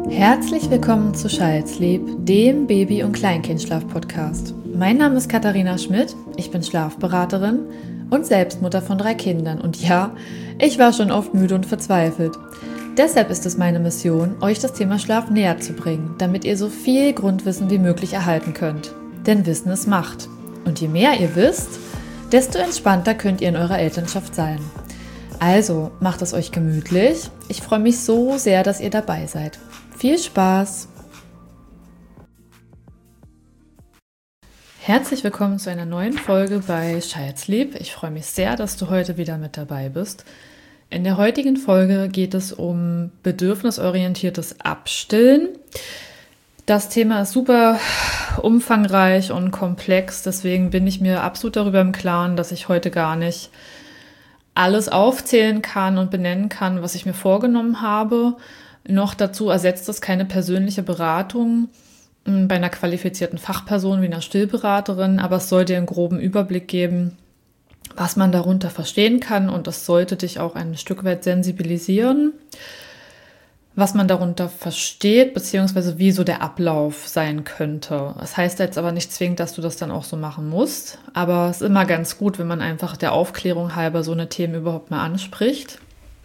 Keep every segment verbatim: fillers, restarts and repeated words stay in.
Herzlich willkommen zu Scheidsleb, dem Baby- und Kleinkindschlaf-Podcast. Mein Name ist Katharina Schmidt, ich bin Schlafberaterin und Selbstmutter von drei Kindern. Und ja, ich war schon oft müde und verzweifelt. Deshalb ist es meine Mission, euch das Thema Schlaf näher zu bringen, damit ihr so viel Grundwissen wie möglich erhalten könnt. Denn Wissen ist Macht. Und je mehr ihr wisst, desto entspannter könnt ihr in eurer Elternschaft sein. Also, macht es euch gemütlich. Ich freue mich so sehr, dass ihr dabei seid. Viel Spaß! Herzlich willkommen zu einer neuen Folge bei Scheidsleb. Ich freue mich sehr, dass du heute wieder mit dabei bist. In der heutigen Folge geht es um bedürfnisorientiertes Abstillen. Das Thema ist super umfangreich und komplex, deswegen bin ich mir absolut darüber im Klaren, dass ich heute gar nicht alles aufzählen kann und benennen kann, was ich mir vorgenommen habe. Noch dazu ersetzt es keine persönliche Beratung bei einer qualifizierten Fachperson wie einer Stillberaterin, aber es soll dir einen groben Überblick geben, was man darunter verstehen kann, und das sollte dich auch ein Stück weit sensibilisieren, was man darunter versteht, beziehungsweise wie so der Ablauf sein könnte. Das heißt jetzt aber nicht zwingend, dass du das dann auch so machen musst, aber es ist immer ganz gut, wenn man einfach der Aufklärung halber so eine Themen überhaupt mal anspricht.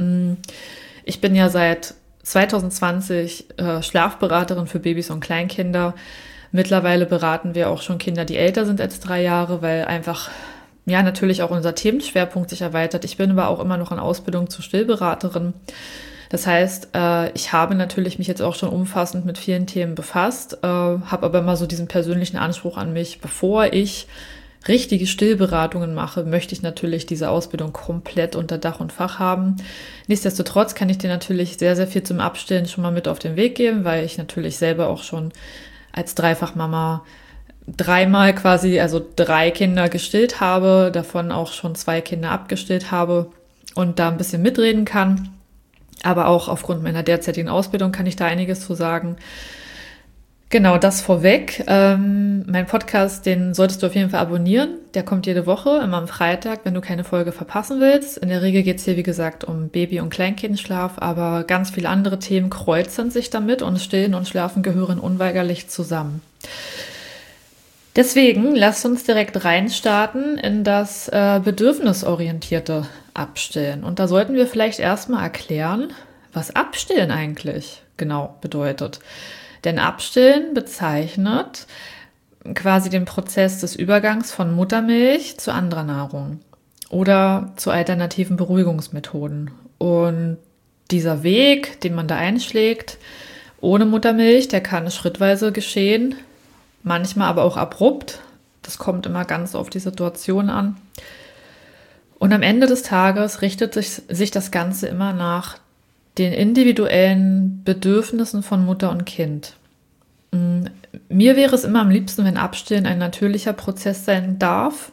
Ich bin ja seit zwanzig zwanzig äh, Schlafberaterin für Babys und Kleinkinder. Mittlerweile beraten wir auch schon Kinder, die älter sind als drei Jahre, weil einfach ja natürlich auch unser Themenschwerpunkt sich erweitert. Ich bin aber auch immer noch in Ausbildung zur Stillberaterin. Das heißt, äh, ich habe natürlich mich jetzt auch schon umfassend mit vielen Themen befasst, äh, habe aber immer so diesen persönlichen Anspruch an mich, bevor ich richtige Stillberatungen mache, möchte ich natürlich diese Ausbildung komplett unter Dach und Fach haben. Nichtsdestotrotz kann ich dir natürlich sehr, sehr viel zum Abstillen schon mal mit auf den Weg geben, weil ich natürlich selber auch schon als Dreifachmama dreimal quasi, also drei Kinder gestillt habe, davon auch schon zwei Kinder abgestillt habe und da ein bisschen mitreden kann. Aber auch aufgrund meiner derzeitigen Ausbildung kann ich da einiges zu sagen. Genau, das vorweg. Ähm, mein Podcast, den solltest du auf jeden Fall abonnieren. Der kommt jede Woche, immer am Freitag, wenn du keine Folge verpassen willst. In der Regel geht es hier, wie gesagt, um Baby- und Kleinkindschlaf, aber ganz viele andere Themen kreuzen sich damit und Stillen und Schlafen gehören unweigerlich zusammen. Deswegen lasst uns direkt reinstarten in das äh, bedürfnisorientierte Abstillen. Und da sollten wir vielleicht erstmal erklären, was Abstillen eigentlich genau bedeutet. Denn Abstillen bezeichnet quasi den Prozess des Übergangs von Muttermilch zu anderer Nahrung oder zu alternativen Beruhigungsmethoden. Und dieser Weg, den man da einschlägt, ohne Muttermilch, der kann schrittweise geschehen, manchmal aber auch abrupt. Das kommt immer ganz auf die Situation an. Und am Ende des Tages richtet sich, sich das Ganze immer nach den individuellen Bedürfnissen von Mutter und Kind. Mir wäre es immer am liebsten, wenn Abstillen ein natürlicher Prozess sein darf,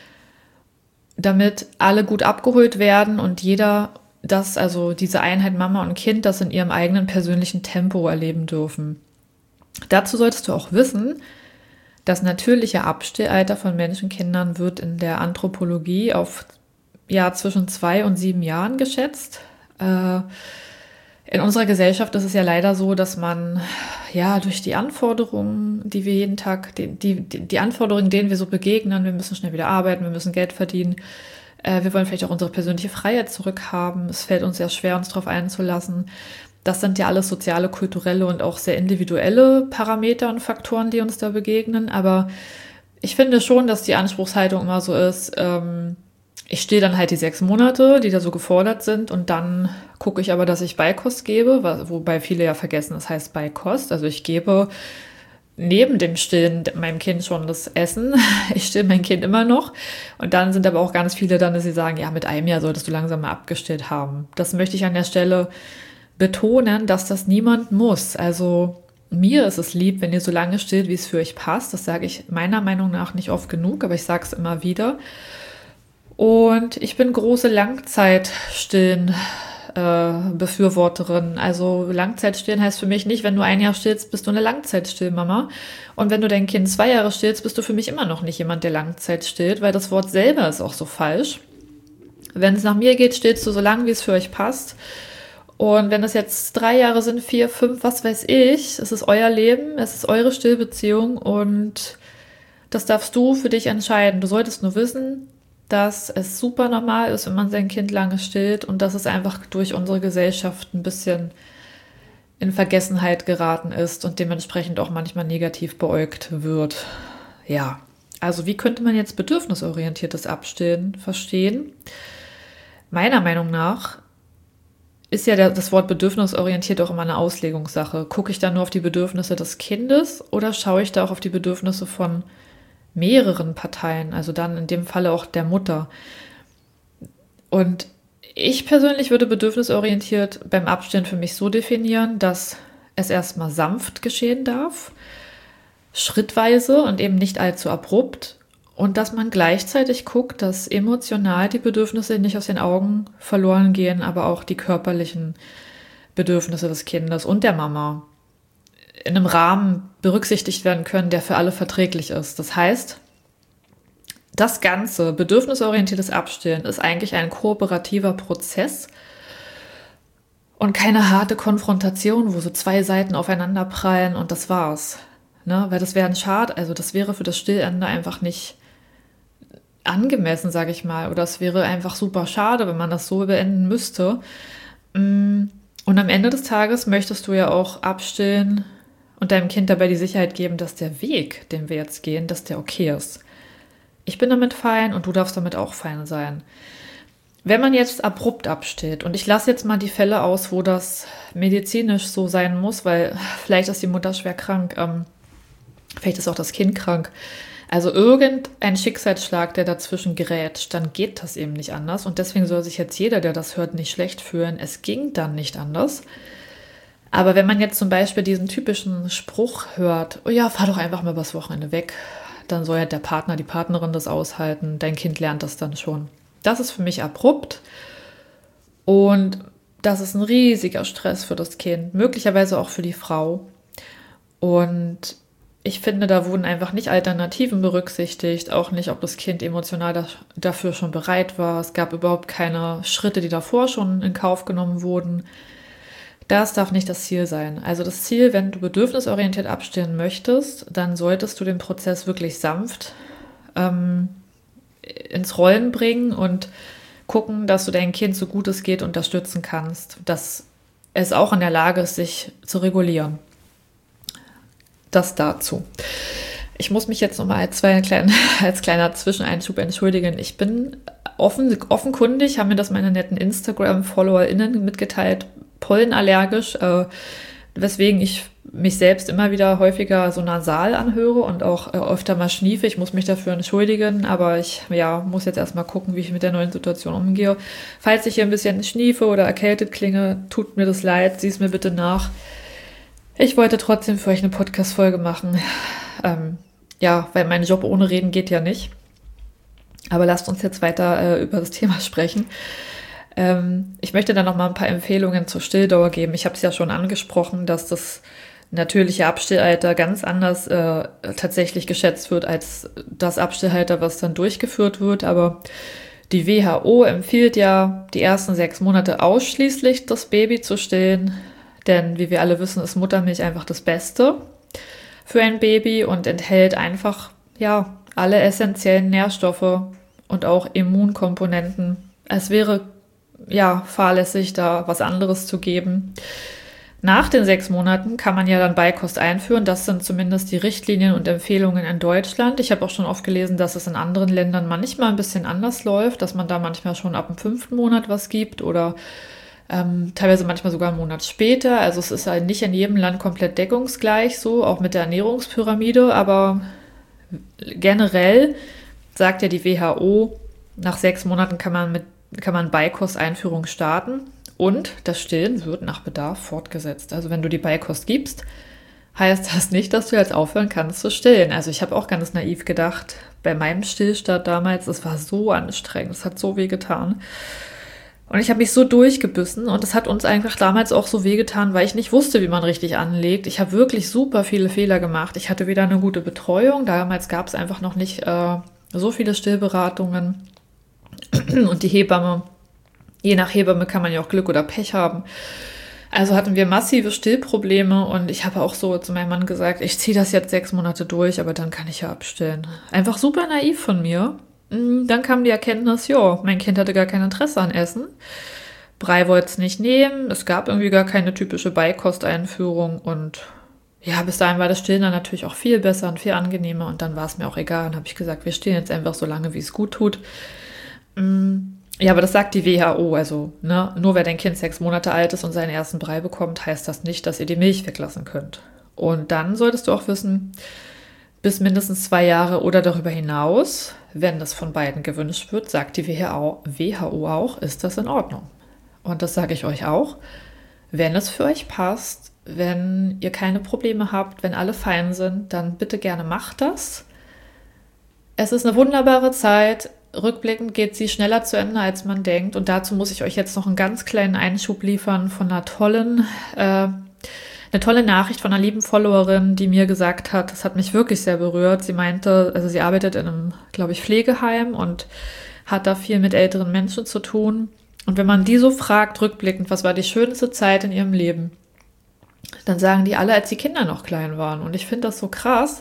damit alle gut abgeholt werden und jeder das, also diese Einheit Mama und Kind, das in ihrem eigenen persönlichen Tempo erleben dürfen. Dazu solltest du auch wissen, das natürliche Abstillalter von Menschenkindern wird in der Anthropologie auf ja, zwischen zwei und sieben Jahren geschätzt. Äh, in unserer Gesellschaft ist es ja leider so, dass man ja durch die Anforderungen, die wir jeden Tag, die, die, die Anforderungen, denen wir so begegnen, wir müssen schnell wieder arbeiten, wir müssen Geld verdienen, äh, wir wollen vielleicht auch unsere persönliche Freiheit zurückhaben. Es fällt uns sehr schwer, uns darauf einzulassen. Das sind ja alles soziale, kulturelle und auch sehr individuelle Parameter und Faktoren, die uns da begegnen. Aber ich finde schon, dass die Anspruchshaltung immer so ist, ähm, ich stehe dann halt die sechs Monate, die da so gefordert sind, und dann gucke ich aber, dass ich Beikost gebe, wobei viele ja vergessen, das heißt Beikost. Also ich gebe neben dem Stillen meinem Kind schon das Essen. Ich still mein Kind immer noch. Und dann sind aber auch ganz viele dann, dass sie sagen, ja, mit einem Jahr solltest du langsam mal abgestillt haben. Das möchte ich an der Stelle betonen, dass das niemand muss. Also mir ist es lieb, wenn ihr so lange stillt, wie es für euch passt. Das sage ich meiner Meinung nach nicht oft genug, aber ich sage es immer wieder. Und ich bin große Langzeitstillen äh, Befürworterin. Also Langzeitstillen heißt für mich nicht, wenn du ein Jahr stillst, bist du eine Langzeitstillmama. Und wenn du dein Kind zwei Jahre stillst, bist du für mich immer noch nicht jemand, der Langzeit stillt, weil das Wort selber ist auch so falsch. Wenn es nach mir geht, stillst du so lange, wie es für euch passt. Und wenn das jetzt drei Jahre sind, vier, fünf, was weiß ich, es ist euer Leben, es ist eure Stillbeziehung und das darfst du für dich entscheiden. Du solltest nur wissen, dass es super normal ist, wenn man sein Kind lange stillt und dass es einfach durch unsere Gesellschaft ein bisschen in Vergessenheit geraten ist und dementsprechend auch manchmal negativ beäugt wird. Ja, also wie könnte man jetzt bedürfnisorientiertes Abstillen verstehen? Meiner Meinung nach ist ja der, das Wort bedürfnisorientiert auch immer eine Auslegungssache. Gucke ich da nur auf die Bedürfnisse des Kindes oder schaue ich da auch auf die Bedürfnisse von mehreren Parteien, also dann in dem Falle auch der Mutter? Und ich persönlich würde bedürfnisorientiert beim Abstillen für mich so definieren, dass es erstmal sanft geschehen darf, schrittweise und eben nicht allzu abrupt und dass man gleichzeitig guckt, dass emotional die Bedürfnisse nicht aus den Augen verloren gehen, aber auch die körperlichen Bedürfnisse des Kindes und der Mama in einem Rahmen berücksichtigt werden können, der für alle verträglich ist. Das heißt, das ganze bedürfnisorientiertes Abstillen ist eigentlich ein kooperativer Prozess und keine harte Konfrontation, wo so zwei Seiten aufeinander prallen und das war's. Ne? Weil das wäre ein Schad, also das wäre für das Stillende einfach nicht angemessen, sage ich mal. Oder es wäre einfach super schade, wenn man das so beenden müsste. Und am Ende des Tages möchtest du ja auch abstillen und deinem Kind dabei die Sicherheit geben, dass der Weg, den wir jetzt gehen, dass der okay ist. Ich bin damit fein und du darfst damit auch fein sein. Wenn man jetzt abrupt abstillt, und ich lasse jetzt mal die Fälle aus, wo das medizinisch so sein muss, weil vielleicht ist die Mutter schwer krank, ähm, vielleicht ist auch das Kind krank. Also irgendein Schicksalsschlag, der dazwischen gerät, dann geht das eben nicht anders. Und deswegen soll sich jetzt jeder, der das hört, nicht schlecht fühlen. Es ging dann nicht anders. Aber wenn man jetzt zum Beispiel diesen typischen Spruch hört, oh ja, fahr doch einfach mal übers Wochenende weg, dann soll ja der Partner, die Partnerin das aushalten, dein Kind lernt das dann schon. Das ist für mich abrupt und das ist ein riesiger Stress für das Kind, möglicherweise auch für die Frau. Und ich finde, da wurden einfach nicht Alternativen berücksichtigt, auch nicht, ob das Kind emotional da, dafür schon bereit war. Es gab überhaupt keine Schritte, die davor schon in Kauf genommen wurden. Das darf nicht das Ziel sein. Also das Ziel, wenn du bedürfnisorientiert abstillen möchtest, dann solltest du den Prozess wirklich sanft ähm, ins Rollen bringen und gucken, dass du dein Kind so gut es geht unterstützen kannst, dass es auch in der Lage ist, sich zu regulieren. Das dazu. Ich muss mich jetzt nochmal als, kleinen, als kleiner Zwischeneinschub entschuldigen. Ich bin offen, offenkundig, haben mir das meine netten Instagram-FollowerInnen mitgeteilt, pollenallergisch, äh, weswegen ich mich selbst immer wieder häufiger so nasal anhöre und auch äh, öfter mal schniefe. Ich muss mich dafür entschuldigen, aber ich ja, muss jetzt erstmal gucken, wie ich mit der neuen Situation umgehe. Falls ich hier ein bisschen schniefe oder erkältet klinge, tut mir das leid, sieh es mir bitte nach. Ich wollte trotzdem für euch eine Podcast-Folge machen. Ähm, ja, weil mein Job ohne Reden geht ja nicht. Aber lasst uns jetzt weiter äh, über das Thema sprechen. Ähm, ich möchte dann noch mal ein paar Empfehlungen zur Stilldauer geben. Ich habe es ja schon angesprochen, dass das natürliche Abstillalter ganz anders äh, tatsächlich geschätzt wird als das Abstillalter, was dann durchgeführt wird. Aber die W H O empfiehlt ja, die ersten sechs Monate ausschließlich das Baby zu stillen. Denn wie wir alle wissen, ist Muttermilch einfach das Beste für ein Baby und enthält einfach ja alle essentiellen Nährstoffe und auch Immunkomponenten. Es wäre ja fahrlässig, da was anderes zu geben. Nach den sechs Monaten kann man ja dann Beikost einführen. Das sind zumindest die Richtlinien und Empfehlungen in Deutschland. Ich habe auch schon oft gelesen, dass es in anderen Ländern manchmal ein bisschen anders läuft, dass man da manchmal schon ab dem fünften Monat was gibt oder ähm, teilweise manchmal sogar einen Monat später. Also es ist halt nicht in jedem Land komplett deckungsgleich so, auch mit der Ernährungspyramide, aber generell sagt ja die W H O, nach sechs Monaten kann man mit kann man Beikosteinführung starten und das Stillen wird nach Bedarf fortgesetzt. Also wenn du die Beikost gibst, heißt das nicht, dass du jetzt aufhören kannst zu stillen. Also ich habe auch ganz naiv gedacht, bei meinem Stillstart damals, es war so anstrengend, es hat so weh getan. Und ich habe mich so durchgebissen und es hat uns einfach damals auch so wehgetan, weil ich nicht wusste, wie man richtig anlegt. Ich habe wirklich super viele Fehler gemacht. Ich hatte weder eine gute Betreuung, damals gab es einfach noch nicht äh, so viele Stillberatungen und die Hebamme, Je nach Hebamme kann man ja auch Glück oder Pech haben. Also hatten wir massive Stillprobleme und ich habe auch so zu meinem Mann gesagt, ich ziehe das jetzt sechs Monate durch, aber dann kann ich ja abstillen. Einfach super naiv von mir. Dann kam die Erkenntnis, ja, mein Kind hatte gar kein Interesse an Essen. Brei wollte es nicht nehmen, es gab irgendwie gar keine typische Beikosteinführung und ja, bis dahin war das Stillen dann natürlich auch viel besser und viel angenehmer und dann war es mir auch egal. Dann habe ich gesagt, wir stillen jetzt einfach so lange, wie es gut tut. Ja, aber das sagt die W H O, also ne, nur weil dein Kind sechs Monate alt ist und seinen ersten Brei bekommt, heißt das nicht, dass ihr die Milch weglassen könnt. Und dann solltest du auch wissen, bis mindestens zwei Jahre oder darüber hinaus, wenn das von beiden gewünscht wird, sagt die W H O auch, ist das in Ordnung. Und das sage ich euch auch, wenn es für euch passt, wenn ihr keine Probleme habt, wenn alle fein sind, dann bitte gerne macht das. Es ist eine wunderbare Zeit. Rückblickend geht sie schneller zu Ende, als man denkt. Und dazu muss ich euch jetzt noch einen ganz kleinen Einschub liefern von einer tollen, äh, eine tolle Nachricht von einer lieben Followerin, die mir gesagt hat, das hat mich wirklich sehr berührt. Sie meinte, also sie arbeitet in einem, glaube ich, Pflegeheim und hat da viel mit älteren Menschen zu tun. Und wenn man die so fragt, rückblickend, was war die schönste Zeit in ihrem Leben, dann sagen die alle, als die Kinder noch klein waren. Und ich finde das so krass,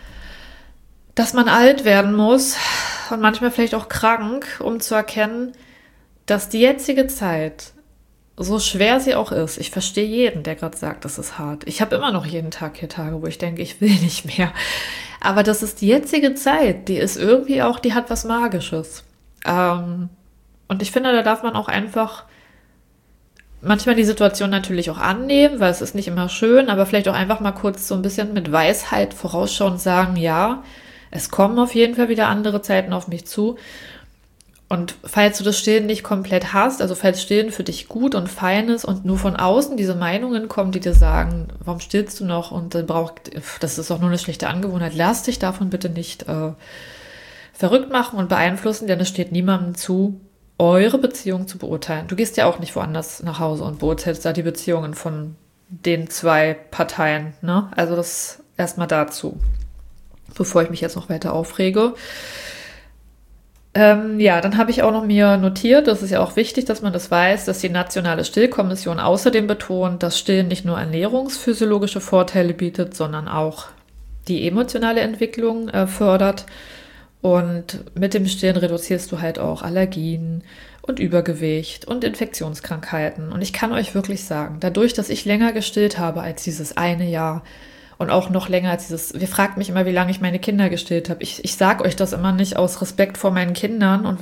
dass man alt werden muss und manchmal vielleicht auch krank, um zu erkennen, dass die jetzige Zeit, so schwer sie auch ist, ich verstehe jeden, der gerade sagt, das ist hart. Ich habe immer noch jeden Tag hier Tage, wo ich denke, ich will nicht mehr. Aber das ist die jetzige Zeit, die ist irgendwie auch, die hat was Magisches. Ähm, und ich finde, da darf man auch einfach manchmal die Situation natürlich auch annehmen, weil es ist nicht immer schön, aber vielleicht auch einfach mal kurz so ein bisschen mit Weisheit vorausschauen und sagen, ja, es kommen auf jeden Fall wieder andere Zeiten auf mich zu. Und falls du das Stillen nicht komplett hast, also falls Stillen für dich gut und fein ist und nur von außen diese Meinungen kommen, die dir sagen, warum stillst du noch und dann braucht, das ist auch nur eine schlechte Angewohnheit, lass dich davon bitte nicht äh, verrückt machen und beeinflussen, denn es steht niemandem zu, eure Beziehung zu beurteilen. Du gehst ja auch nicht woanders nach Hause und beurteilst da die Beziehungen von den zwei Parteien, ne? Also das erstmal dazu, bevor ich mich jetzt noch weiter aufrege. Ähm, ja, dann habe ich auch noch mir notiert, das ist ja auch wichtig, dass man das weiß, dass die Nationale Stillkommission außerdem betont, dass Stillen nicht nur ernährungsphysiologische Vorteile bietet, sondern auch die emotionale Entwicklung äh, fördert. Und mit dem Stillen reduzierst du halt auch Allergien und Übergewicht und Infektionskrankheiten. Und ich kann euch wirklich sagen, dadurch, dass ich länger gestillt habe als dieses eine Jahr, und auch noch länger als dieses, ihr fragt mich immer, wie lange ich meine Kinder gestillt habe. Ich, ich sage euch das immer nicht aus Respekt vor meinen Kindern und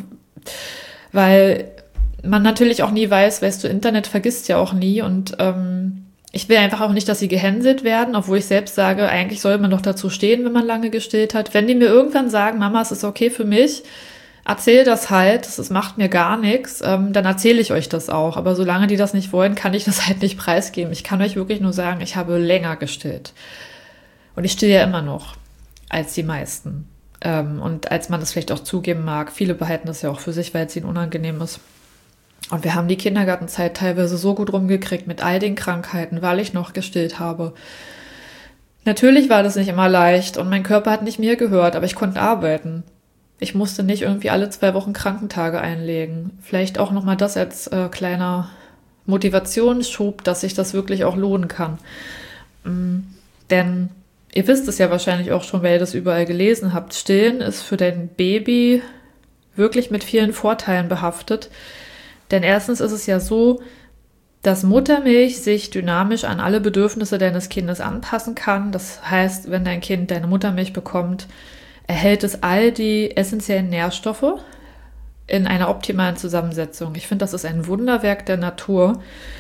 weil man natürlich auch nie weiß, weißt du, Internet vergisst ja auch nie und ähm, ich will einfach auch nicht, dass sie gehänselt werden, obwohl ich selbst sage, eigentlich soll man doch dazu stehen, wenn man lange gestillt hat. Wenn die mir irgendwann sagen, Mama, es ist okay für mich, erzähl das halt, das macht mir gar nichts, ähm, dann erzähle ich euch das auch. Aber solange die das nicht wollen, kann ich das halt nicht preisgeben. Ich kann euch wirklich nur sagen, ich habe länger gestillt. Und ich stille ja immer noch als die meisten. Ähm, und als man das vielleicht auch zugeben mag, viele behalten das ja auch für sich, weil es ihnen unangenehm ist. Und wir haben die Kindergartenzeit teilweise so gut rumgekriegt mit all den Krankheiten, weil ich noch gestillt habe. Natürlich war das nicht immer leicht und mein Körper hat nicht mir gehört, aber ich konnte arbeiten. Ich musste nicht irgendwie alle zwei Wochen Krankentage einlegen. Vielleicht auch nochmal das als äh, kleiner Motivationsschub, dass sich das wirklich auch lohnen kann. Mhm. Denn ihr wisst es ja wahrscheinlich auch schon, weil ihr das überall gelesen habt. Stillen ist für dein Baby wirklich mit vielen Vorteilen behaftet. Denn erstens ist es ja so, dass Muttermilch sich dynamisch an alle Bedürfnisse deines Kindes anpassen kann. Das heißt, wenn dein Kind deine Muttermilch bekommt, erhält es all die essentiellen Nährstoffe in einer optimalen Zusammensetzung. Ich finde, das ist ein Wunderwerk der Natur.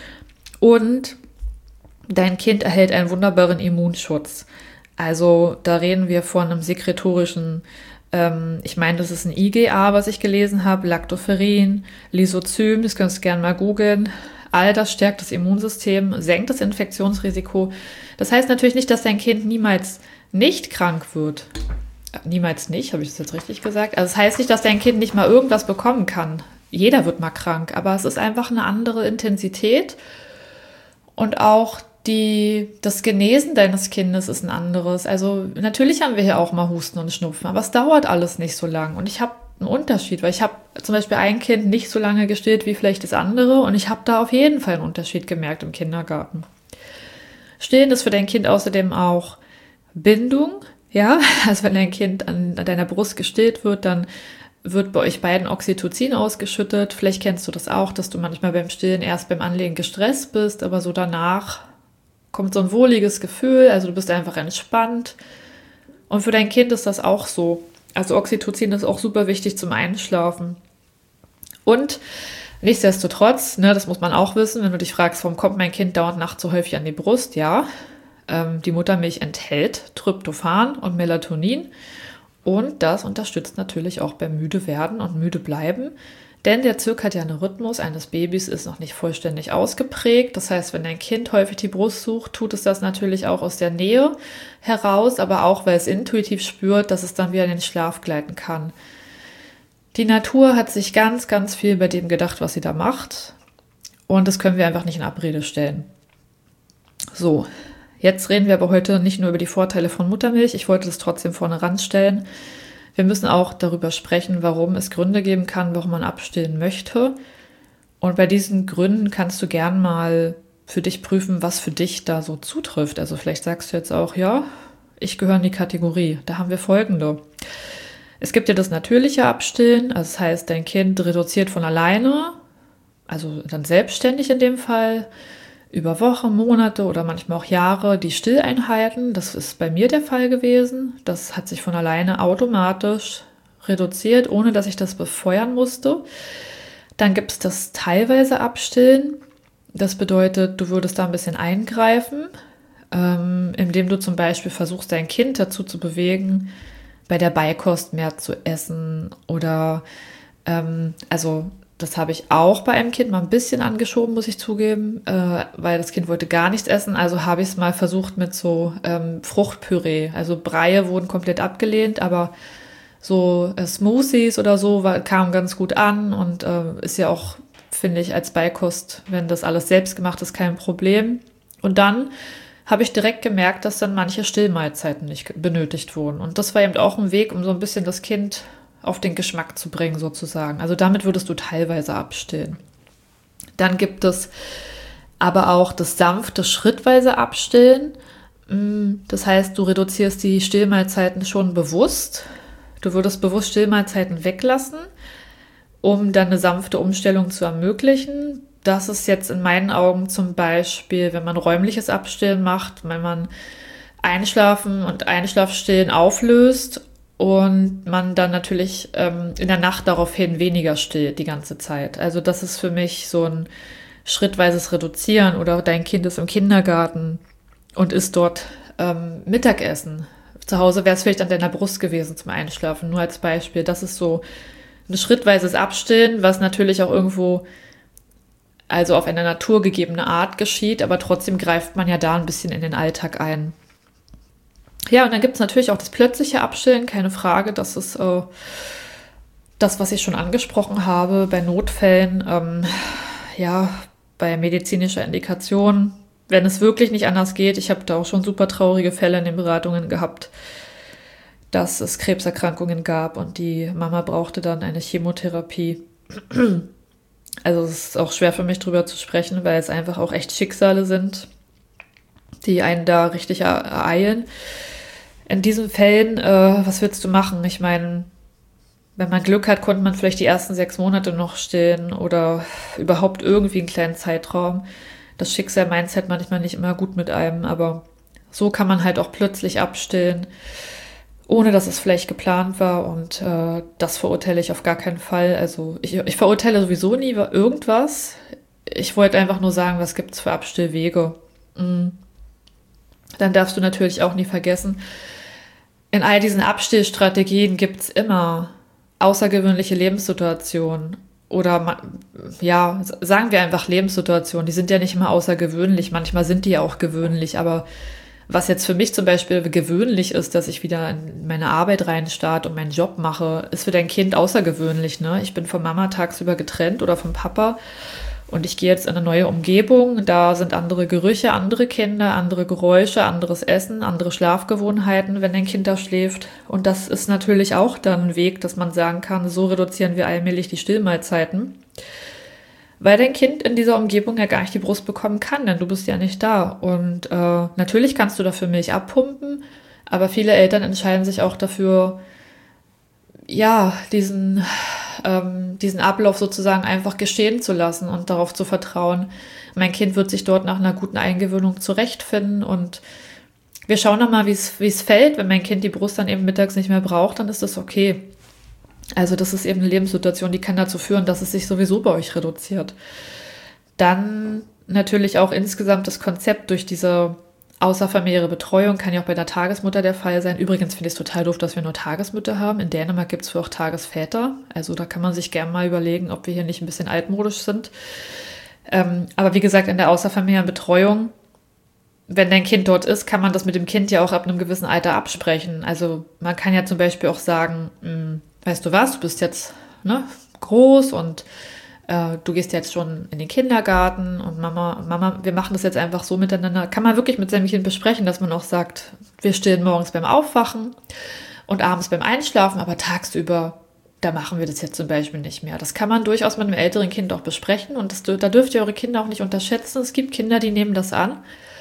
Und dein Kind erhält einen wunderbaren Immunschutz. Also da reden wir von einem sekretorischen, ähm, ich meine, das ist ein I G A, was ich gelesen habe, Lactoferrin, Lysozym, das könnt ihr gerne mal googeln. All das stärkt das Immunsystem, senkt das Infektionsrisiko. Das heißt natürlich nicht, dass dein Kind niemals nicht krank wird. Niemals nicht, habe ich das jetzt richtig gesagt? Also das heißt nicht, dass dein Kind nicht mal irgendwas bekommen kann. Jeder wird mal krank, aber es ist einfach eine andere Intensität und auch die, das Genesen deines Kindes ist ein anderes. Also natürlich haben wir hier auch mal Husten und Schnupfen, aber es dauert alles nicht so lang. Und ich habe ein Unterschied, weil ich habe zum Beispiel ein Kind nicht so lange gestillt wie vielleicht das andere und ich habe da auf jeden Fall einen Unterschied gemerkt im Kindergarten. Stillen ist für dein Kind außerdem auch Bindung, ja, also wenn dein Kind an, an deiner Brust gestillt wird, dann wird bei euch beiden Oxytocin ausgeschüttet. Vielleicht kennst du das auch, dass du manchmal beim Stillen erst beim Anlegen gestresst bist, aber so danach kommt so ein wohliges Gefühl, also du bist einfach entspannt. Und für dein Kind ist das auch so. Also Oxytocin ist auch super wichtig zum Einschlafen. Und nichtsdestotrotz, ne, das muss man auch wissen, wenn du dich fragst, warum kommt mein Kind dauernd nachts so häufig an die Brust? Ja, ähm, die Muttermilch enthält Tryptophan und Melatonin. Und das unterstützt natürlich auch beim Müdewerden und müde bleiben. Denn der zirkadiane Rhythmus eines Babys ist noch nicht vollständig ausgeprägt. Das heißt, wenn dein Kind häufig die Brust sucht, tut es das natürlich auch aus der Nähe heraus, aber auch, weil es intuitiv spürt, dass es dann wieder in den Schlaf gleiten kann. Die Natur hat sich ganz, ganz viel bei dem gedacht, was sie da macht. Und das können wir einfach nicht in Abrede stellen. So, jetzt reden wir aber heute nicht nur über die Vorteile von Muttermilch. Ich wollte das trotzdem vorne ranstellen. Wir müssen auch darüber sprechen, warum es Gründe geben kann, warum man abstillen möchte. Und bei diesen Gründen kannst du gern mal für dich prüfen, was für dich da so zutrifft. Also vielleicht sagst du jetzt auch, ja, ich gehöre in die Kategorie. Da haben wir folgende. Es gibt ja das natürliche Abstillen, also das heißt, dein Kind reduziert von alleine, also dann selbstständig in dem Fall, über Wochen, Monate oder manchmal auch Jahre die Stilleinheiten. Das ist bei mir der Fall gewesen. Das hat sich von alleine automatisch reduziert, ohne dass ich das befeuern musste. Dann gibt es das teilweise Abstillen. Das bedeutet, du würdest da ein bisschen eingreifen, ähm, indem du zum Beispiel versuchst, dein Kind dazu zu bewegen, bei der Beikost mehr zu essen oder ähm, also das habe ich auch bei einem Kind mal ein bisschen angeschoben, muss ich zugeben, äh, weil das Kind wollte gar nichts essen. Also habe ich es mal versucht mit so ähm, Fruchtpüree. Also Breie wurden komplett abgelehnt, aber so äh, Smoothies oder so war, kamen ganz gut an und äh, ist ja auch, finde ich, als Beikost, wenn das alles selbst gemacht ist, kein Problem. Und dann habe ich direkt gemerkt, dass dann manche Stillmahlzeiten nicht benötigt wurden. Und das war eben auch ein Weg, um so ein bisschen das Kind auf den Geschmack zu bringen sozusagen. Also damit würdest du teilweise abstillen. Dann gibt es aber auch das sanfte, schrittweise Abstillen. Das heißt, du reduzierst die Stillmahlzeiten schon bewusst. Du würdest bewusst Stillmahlzeiten weglassen, um dann eine sanfte Umstellung zu ermöglichen. Das ist jetzt in meinen Augen zum Beispiel, wenn man räumliches Abstillen macht, wenn man Einschlafen und Einschlafstillen auflöst und man dann natürlich ähm, in der Nacht daraufhin weniger stillt die ganze Zeit. Also das ist für mich so ein schrittweises Reduzieren oder dein Kind ist im Kindergarten und isst dort ähm, Mittagessen. Zu Hause wäre es vielleicht an deiner Brust gewesen zum Einschlafen, nur als Beispiel. Das ist so ein schrittweises Abstillen, was natürlich auch irgendwo also auf eine naturgegebene Art geschieht, aber trotzdem greift man ja da ein bisschen in den Alltag ein. Ja, und dann gibt es natürlich auch das plötzliche Abstillen, keine Frage. Das ist äh, das, was ich schon angesprochen habe bei Notfällen, ähm, ja, bei medizinischer Indikation, wenn es wirklich nicht anders geht. Ich habe da auch schon super traurige Fälle in den Beratungen gehabt, dass es Krebserkrankungen gab und die Mama brauchte dann eine Chemotherapie. Also es ist auch schwer für mich drüber zu sprechen, weil es einfach auch echt Schicksale sind, die einen da richtig ereilen. In diesen Fällen, äh, was willst du machen? Ich meine, wenn man Glück hat, konnte man vielleicht die ersten sechs Monate noch stillen oder überhaupt irgendwie einen kleinen Zeitraum. Das Schicksal meint es halt manchmal nicht immer gut mit einem, aber so kann man halt auch plötzlich abstillen, ohne dass es vielleicht geplant war und äh, das verurteile ich auf gar keinen Fall. Also ich, ich verurteile sowieso nie irgendwas. Ich wollte einfach nur sagen, was gibt es für Abstillwege. Mhm. Dann darfst du natürlich auch nie vergessen, in all diesen Abstillstrategien gibt es immer außergewöhnliche Lebenssituationen oder, ja, sagen wir einfach Lebenssituationen. Die sind ja nicht immer außergewöhnlich, manchmal sind die ja auch gewöhnlich, aber was jetzt für mich zum Beispiel gewöhnlich ist, dass ich wieder in meine Arbeit reinstarte und meinen Job mache, ist für dein Kind außergewöhnlich, ne? Ich bin von Mama tagsüber getrennt oder vom Papa und ich gehe jetzt in eine neue Umgebung, da sind andere Gerüche, andere Kinder, andere Geräusche, anderes Essen, andere Schlafgewohnheiten, wenn ein Kind da schläft. Und das ist natürlich auch dann ein Weg, dass man sagen kann, so reduzieren wir allmählich die Stillmahlzeiten. Weil dein Kind in dieser Umgebung ja gar nicht die Brust bekommen kann, denn du bist ja nicht da. Und äh, natürlich kannst du dafür Milch abpumpen, aber viele Eltern entscheiden sich auch dafür, ja, diesen, ähm, diesen Ablauf sozusagen einfach geschehen zu lassen und darauf zu vertrauen. Mein Kind wird sich dort nach einer guten Eingewöhnung zurechtfinden und wir schauen dann mal, wie es wie es fällt. Wenn mein Kind die Brust dann eben mittags nicht mehr braucht, dann ist das okay. Also das ist eben eine Lebenssituation, die kann dazu führen, dass es sich sowieso bei euch reduziert. Dann natürlich auch insgesamt das Konzept durch diese außerfamiliäre Betreuung, kann ja auch bei der Tagesmutter der Fall sein. Übrigens finde ich es total doof, dass wir nur Tagesmütter haben. In Dänemark gibt es auch Tagesväter. Also da kann man sich gerne mal überlegen, ob wir hier nicht ein bisschen altmodisch sind. Ähm, aber wie gesagt, in der außerfamiliären Betreuung, wenn dein Kind dort ist, kann man das mit dem Kind ja auch ab einem gewissen Alter absprechen. Also man kann ja zum Beispiel auch sagen, mh, weißt du was, du bist jetzt ne, groß und äh, du gehst jetzt schon in den Kindergarten und Mama, Mama, wir machen das jetzt einfach so miteinander. Kann man wirklich mit seinem Kind besprechen, dass man auch sagt, wir stillen morgens beim Aufwachen und abends beim Einschlafen, aber tagsüber, da machen wir das jetzt zum Beispiel nicht mehr. Das kann man durchaus mit einem älteren Kind auch besprechen und das, da dürft ihr eure Kinder auch nicht unterschätzen. Es gibt Kinder, die nehmen das an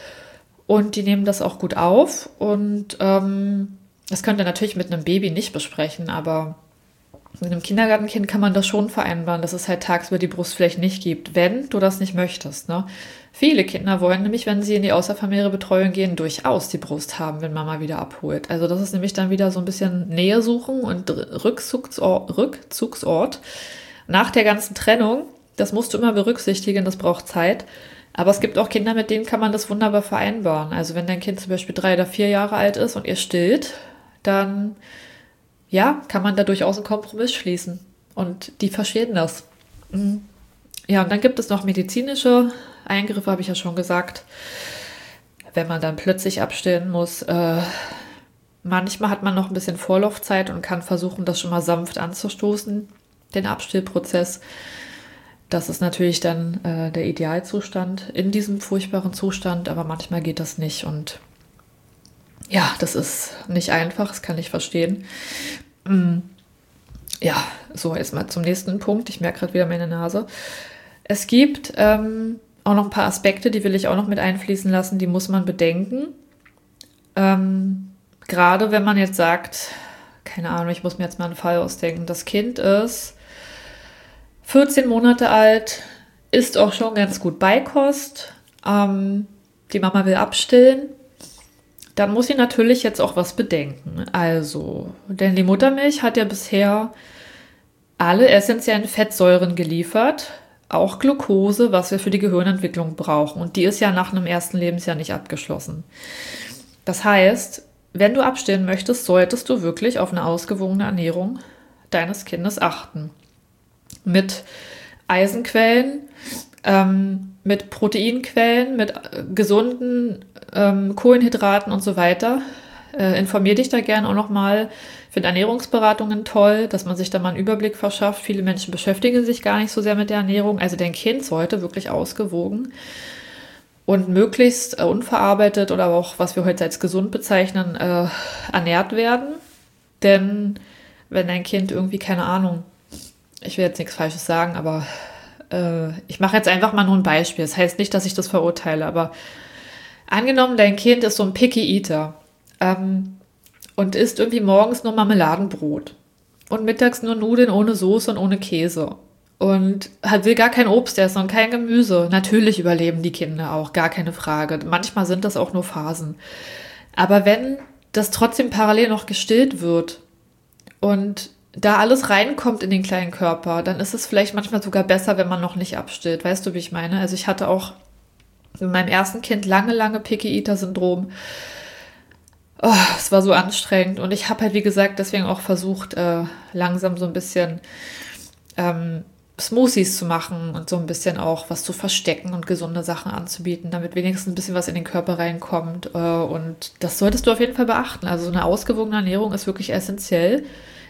und die nehmen das auch gut auf und ähm, das könnt ihr natürlich mit einem Baby nicht besprechen, aber mit einem Kindergartenkind kann man das schon vereinbaren, dass es halt tagsüber die Brust vielleicht nicht gibt, wenn du das nicht möchtest. Ne? Viele Kinder wollen nämlich, wenn sie in die außerfamiliäre Betreuung gehen, durchaus die Brust haben, wenn Mama wieder abholt. Also das ist nämlich dann wieder so ein bisschen Nähe suchen und Rückzugsort, Rückzugsort nach der ganzen Trennung. Das musst du immer berücksichtigen, das braucht Zeit. Aber es gibt auch Kinder, mit denen kann man das wunderbar vereinbaren. Also wenn dein Kind zum Beispiel drei oder vier Jahre alt ist und ihr stillt, dann ja, kann man da durchaus einen Kompromiss schließen. Und die verstehen das. Ja, und dann gibt es noch medizinische Eingriffe, habe ich ja schon gesagt. Wenn man dann plötzlich abstillen muss. Äh, manchmal hat man noch ein bisschen Vorlaufzeit und kann versuchen, das schon mal sanft anzustoßen, den Abstillprozess. Das ist natürlich dann äh, der Idealzustand in diesem furchtbaren Zustand, aber manchmal geht das nicht und ja, das ist nicht einfach, das kann ich verstehen. Ja, so, jetzt mal zum nächsten Punkt. Ich merke gerade wieder meine Nase. Es gibt ähm, auch noch ein paar Aspekte, die will ich auch noch mit einfließen lassen, die muss man bedenken. Ähm, gerade wenn man jetzt sagt, keine Ahnung, ich muss mir jetzt mal einen Fall ausdenken, das Kind ist vierzehn Monate alt, isst auch schon ganz gut Beikost, ähm, die Mama will abstillen. Dann muss sie natürlich jetzt auch was bedenken. Also, denn die Muttermilch hat ja bisher alle essentiellen Fettsäuren geliefert, auch Glucose, was wir für die Gehirnentwicklung brauchen. Und die ist ja nach einem ersten Lebensjahr nicht abgeschlossen. Das heißt, wenn du abstillen möchtest, solltest du wirklich auf eine ausgewogene Ernährung deines Kindes achten. Mit Eisenquellen, ähm, mit Proteinquellen, mit äh, gesunden ähm, Kohlenhydraten und so weiter. Äh, informier dich da gerne auch nochmal. Ich finde Ernährungsberatungen toll, dass man sich da mal einen Überblick verschafft. Viele Menschen beschäftigen sich gar nicht so sehr mit der Ernährung. Also dein Kind sollte wirklich ausgewogen und möglichst äh, unverarbeitet oder auch, was wir heute als gesund bezeichnen, äh, ernährt werden. Denn wenn dein Kind irgendwie, keine Ahnung, ich will jetzt nichts Falsches sagen, aber äh, ich mache jetzt einfach mal nur ein Beispiel. Das heißt nicht, dass ich das verurteile, aber angenommen, dein Kind ist so ein Picky Eater ähm, und isst irgendwie morgens nur Marmeladenbrot und mittags nur Nudeln ohne Soße und ohne Käse und hat, will gar kein Obst essen und kein Gemüse. Natürlich überleben die Kinder auch, gar keine Frage. Manchmal sind das auch nur Phasen. Aber wenn das trotzdem parallel noch gestillt wird und da alles reinkommt in den kleinen Körper, dann ist es vielleicht manchmal sogar besser, wenn man noch nicht abstillt. Weißt du, wie ich meine? Also ich hatte auch mit meinem ersten Kind lange, lange Picky-Eater-Syndrom. Oh, es war so anstrengend. Und ich habe halt, wie gesagt, deswegen auch versucht, äh, langsam so ein bisschen ähm, Smoothies zu machen und so ein bisschen auch was zu verstecken und gesunde Sachen anzubieten, damit wenigstens ein bisschen was in den Körper reinkommt. Äh, und das solltest du auf jeden Fall beachten. Also so eine ausgewogene Ernährung ist wirklich essentiell.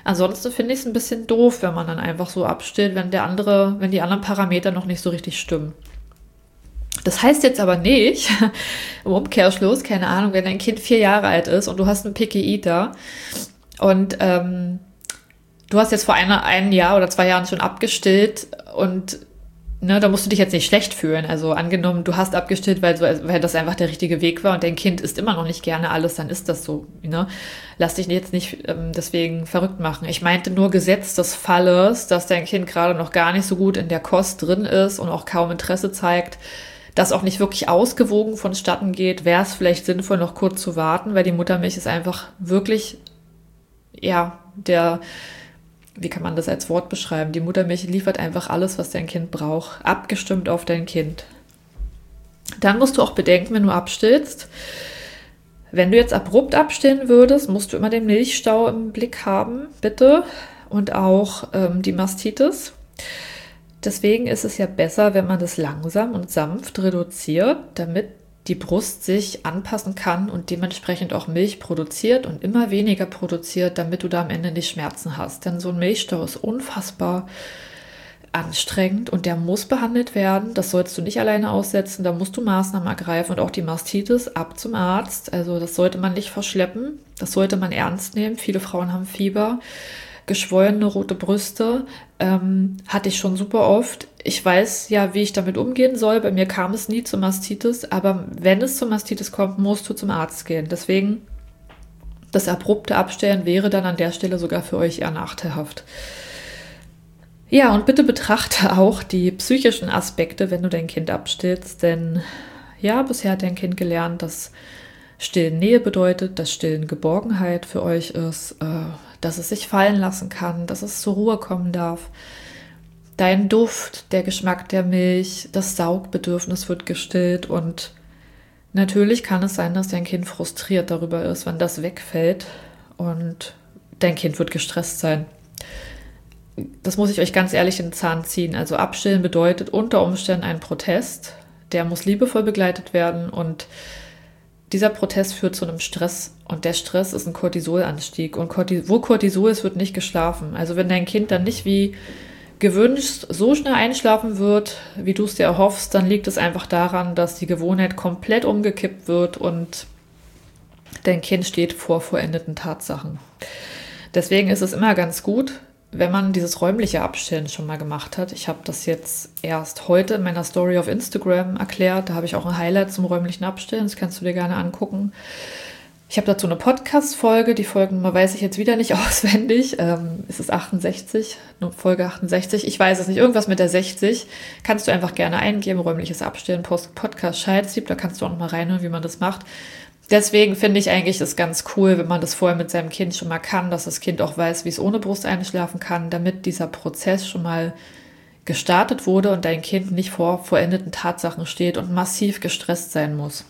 Ansonsten finde ich es ein bisschen doof, wenn man dann einfach so abstillt, wenn der andere, wenn die anderen Parameter noch nicht so richtig stimmen. Das heißt jetzt aber nicht, im Umkehrschluss, keine Ahnung, wenn dein Kind vier Jahre alt ist und du hast einen Picky Eater und ähm, du hast jetzt vor einer, einem Jahr oder zwei Jahren schon abgestillt und ne, da musst du dich jetzt nicht schlecht fühlen. Also angenommen, du hast abgestillt, weil, so, weil das einfach der richtige Weg war und dein Kind isst immer noch nicht gerne alles, dann ist das so. Ne? Lass dich jetzt nicht ähm, deswegen verrückt machen. Ich meinte nur Gesetz des Falles, dass dein Kind gerade noch gar nicht so gut in der Kost drin ist und auch kaum Interesse zeigt, das auch nicht wirklich ausgewogen vonstatten geht, wäre es vielleicht sinnvoll, noch kurz zu warten, weil die Muttermilch ist einfach wirklich, ja, der, wie kann man das als Wort beschreiben? Die Muttermilch liefert einfach alles, was dein Kind braucht, abgestimmt auf dein Kind. Dann musst du auch bedenken, wenn du abstillst, wenn du jetzt abrupt abstillen würdest, musst du immer den Milchstau im Blick haben, bitte, und auch ähm, die Mastitis. Deswegen ist es ja besser, wenn man das langsam und sanft reduziert, damit die Brust sich anpassen kann und dementsprechend auch Milch produziert und immer weniger produziert, damit du da am Ende nicht Schmerzen hast. Denn so ein Milchstau ist unfassbar anstrengend und der muss behandelt werden. Das sollst du nicht alleine aussetzen, da musst du Maßnahmen ergreifen und auch die Mastitis ab zum Arzt. Also das sollte man nicht verschleppen, das sollte man ernst nehmen. Viele Frauen haben Fieber, geschwollene rote Brüste, ähm, hatte ich schon super oft. Ich weiß ja, wie ich damit umgehen soll. Bei mir kam es nie zur Mastitis, aber wenn es zur Mastitis kommt, musst du zum Arzt gehen. Deswegen, das abrupte Abstellen wäre dann an der Stelle sogar für euch eher nachteilhaft. Ja, und bitte betrachte auch die psychischen Aspekte, wenn du dein Kind abstillst, denn ja, bisher hat dein Kind gelernt, dass Stillen Nähe bedeutet, dass Stillen Geborgenheit für euch ist, äh, dass es sich fallen lassen kann, dass es zur Ruhe kommen darf. Dein Duft, der Geschmack der Milch, das Saugbedürfnis wird gestillt und natürlich kann es sein, dass dein Kind frustriert darüber ist, wenn das wegfällt und dein Kind wird gestresst sein. Das muss ich euch ganz ehrlich in den Zahn ziehen. Also abstillen bedeutet unter Umständen ein Protest, der muss liebevoll begleitet werden und dieser Protest führt zu einem Stress und der Stress ist ein Cortisolanstieg und Cortis- wo Cortisol ist, wird nicht geschlafen. Also wenn dein Kind dann nicht wie gewünscht so schnell einschlafen wird, wie du es dir erhoffst, dann liegt es einfach daran, dass die Gewohnheit komplett umgekippt wird und dein Kind steht vor vollendeten Tatsachen. Deswegen ist es immer ganz gut, wenn man dieses räumliche Abstillen schon mal gemacht hat. Ich habe das jetzt erst heute in meiner Story auf Instagram erklärt. Da habe ich auch ein Highlight zum räumlichen Abstillen. Das kannst du dir gerne angucken. Ich habe dazu eine Podcast-Folge. Die Folgennummer weiß ich jetzt wieder nicht auswendig. Ähm, es ist achtundsechzig, Folge achtundsechzig. Ich weiß es nicht. Irgendwas mit der sechzig. Kannst du einfach gerne eingeben. Räumliches Abstillen, Podcast Scheidsieb. Da kannst du auch noch mal reinhören, wie man das macht. Deswegen finde ich eigentlich das ganz cool, wenn man das vorher mit seinem Kind schon mal kann, dass das Kind auch weiß, wie es ohne Brust einschlafen kann, damit dieser Prozess schon mal gestartet wurde und dein Kind nicht vor vollendeten Tatsachen steht und massiv gestresst sein muss.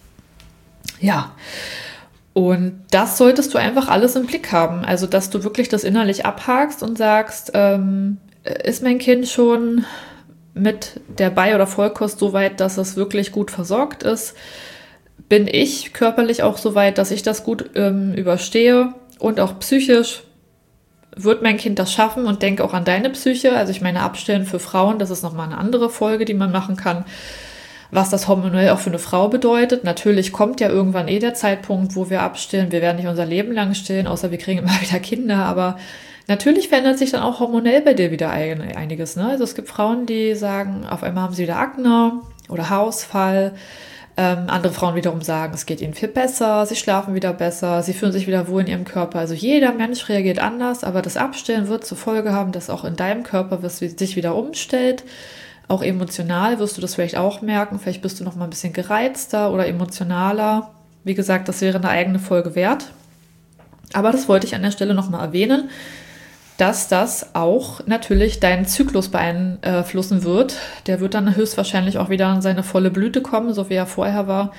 Ja, und das solltest du einfach alles im Blick haben. Also, dass du wirklich das innerlich abhakst und sagst, ähm, ist mein Kind schon mit der Bei- oder Vollkost so weit, dass es wirklich gut versorgt ist? Bin ich körperlich auch so weit, dass ich das gut ähm, überstehe und auch psychisch wird mein Kind das schaffen und denke auch an deine Psyche. Also ich meine, Abstillen für Frauen, das ist nochmal eine andere Folge, die man machen kann, was das hormonell auch für eine Frau bedeutet. Natürlich kommt ja irgendwann eh der Zeitpunkt, wo wir abstillen. Wir werden nicht unser Leben lang stillen, außer wir kriegen immer wieder Kinder, aber natürlich verändert sich dann auch hormonell bei dir wieder einiges. Ne? Also es gibt Frauen, die sagen, auf einmal haben sie wieder Akne oder Haarausfall. Ähm, andere Frauen wiederum sagen, es geht ihnen viel besser, sie schlafen wieder besser, sie fühlen sich wieder wohl in ihrem Körper. Also jeder Mensch reagiert anders, aber das Abstillen wird zur Folge haben, dass auch in deinem Körper was sich wieder umstellt. Auch emotional wirst du das vielleicht auch merken. Vielleicht bist du noch mal ein bisschen gereizter oder emotionaler. Wie gesagt, das wäre eine eigene Folge wert. Aber das wollte ich an der Stelle noch mal erwähnen, dass das auch natürlich deinen Zyklus beeinflussen wird. Der wird dann höchstwahrscheinlich auch wieder an seine volle Blüte kommen, so wie er vorher war.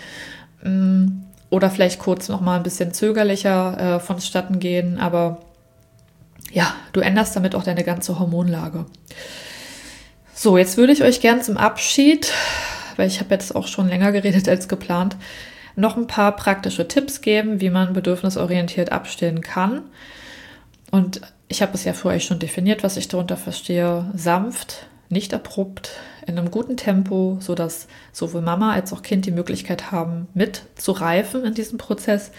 Oder vielleicht kurz noch mal ein bisschen zögerlicher äh, vonstatten gehen. Aber ja, du änderst damit auch deine ganze Hormonlage. So, jetzt würde ich euch gern zum Abschied, weil ich habe jetzt auch schon länger geredet als geplant, noch ein paar praktische Tipps geben, wie man bedürfnisorientiert abstillen kann. Und ich habe es ja für euch schon definiert, was ich darunter verstehe. Sanft, nicht abrupt, in einem guten Tempo, sodass sowohl Mama als auch Kind die Möglichkeit haben, mitzureifen in diesem Prozess.